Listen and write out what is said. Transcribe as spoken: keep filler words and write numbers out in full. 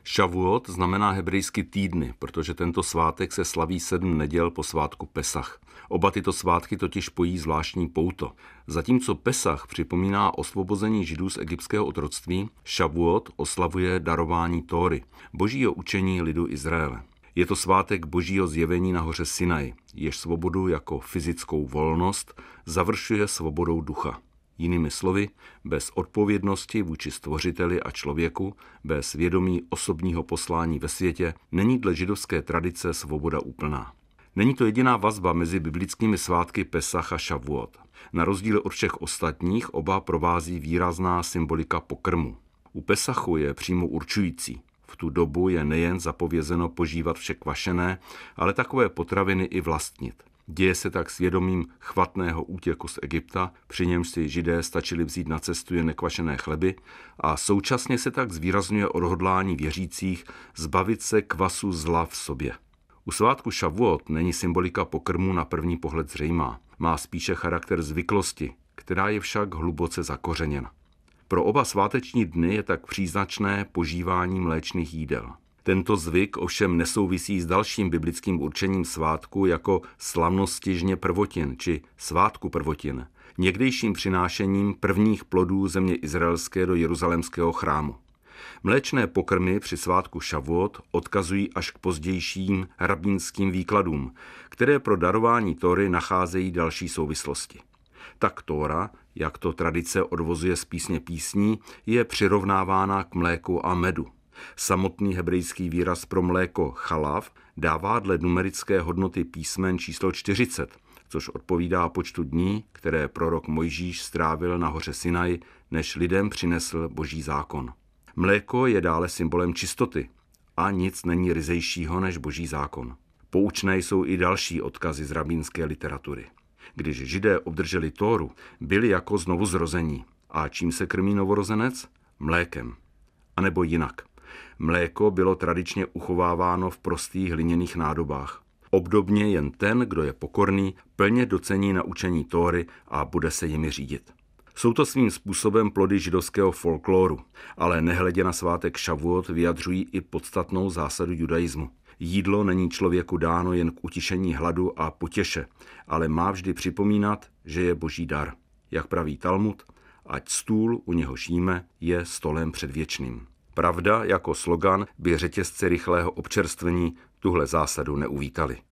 Šavuot znamená hebrejsky týdny, protože tento svátek se slaví sedm neděl po svátku Pesach. Oba tyto svátky totiž pojí zvláštní pouto. Zatímco Pesach připomíná osvobození Židů z egyptského otroctví, Šavuot oslavuje darování Tóry, božího učení lidu Izraele. Je to svátek božího zjevení na hoře Sinaj, jež svobodu jako fyzickou volnost završuje svobodou ducha. Jinými slovy, bez odpovědnosti vůči stvořiteli a člověku, bez vědomí osobního poslání ve světě, není dle židovské tradice svoboda úplná. Není to jediná vazba mezi biblickými svátky Pesach a Šavuot. Na rozdíl od všech ostatních oba provází výrazná symbolika pokrmu. U Pesachu je přímo určující. V tu dobu je nejen zapovězeno požívat vše kvašené, ale takové potraviny i vlastnit. Děje se tak svědomím chvatného útěku z Egypta, při němž si Židé stačili vzít na cestu jen nekvašené chleby, a současně se tak zvýrazňuje odhodlání věřících zbavit se kvasu zla v sobě. U svátku Šavuot není symbolika pokrmu na první pohled zřejmá. Má spíše charakter zvyklosti, která je však hluboce zakořeněna. Pro oba sváteční dny je tak příznačné požívání mléčných jídel. Tento zvyk ovšem nesouvisí s dalším biblickým určením svátku jako slavnosti žně prvotin či svátku prvotin, někdejším přinášením prvních plodů země izraelské do jeruzalémského chrámu. Mléčné pokrmy při svátku Šavuot odkazují až k pozdějším rabínským výkladům, které pro darování Tóry nacházejí další souvislosti. Tak Tóra, jak to tradice odvozuje z písně písní, je přirovnávána k mléku a medu. Samotný hebrejský výraz pro mléko chalav dává dle numerické hodnoty písmen číslo čtyřicet, což odpovídá počtu dní, které prorok Mojžíš strávil na hoře Sinaj, než lidem přinesl boží zákon. Mléko je dále symbolem čistoty a nic není ryzejšího než boží zákon. Poučné jsou i další odkazy z rabínské literatury. Když Židé obdrželi Tóru, byli jako znovuzrození. A čím se krmí novorozenec? Mlékem. A nebo jinak. Mléko bylo tradičně uchováváno v prostých hliněných nádobách. Obdobně jen ten, kdo je pokorný, plně docení naučení Tóry a bude se jimi řídit. Jsou to svým způsobem plody židovského folkloru, ale nehledě na svátek Šavuot vyjadřují i podstatnou zásadu judaismu. Jídlo není člověku dáno jen k utišení hladu a potěše, ale má vždy připomínat, že je boží dar. Jak praví Talmud, ať stůl, u něhož jíme, je stolem předvěčným. Pravda jako slogan by řetězce rychlého občerstvení tuhle zásadu neuvítali.